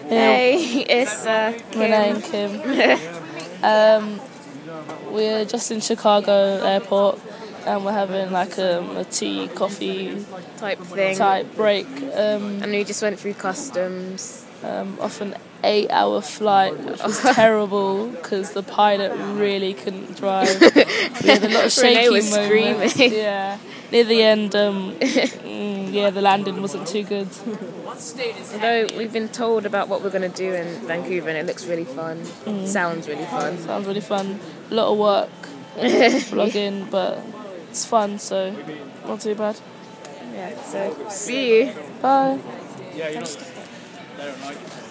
Hey, it's Renee and Kim. We're just in Chicago airport and we're having like a tea, coffee type thing. type break And we just went through customs. off an 8-hour flight, which was terrible because the pilot really couldn't drive. We had a lot of shaky Renee was moments. screaming. Yeah. Near the end, the landing wasn't too good. Although we've been told about what we're going to do in Vancouver and it looks really fun. Sounds really fun. Sounds really fun. A lot of work vlogging, but it's fun, so not too bad. Yeah, so see you. Bye.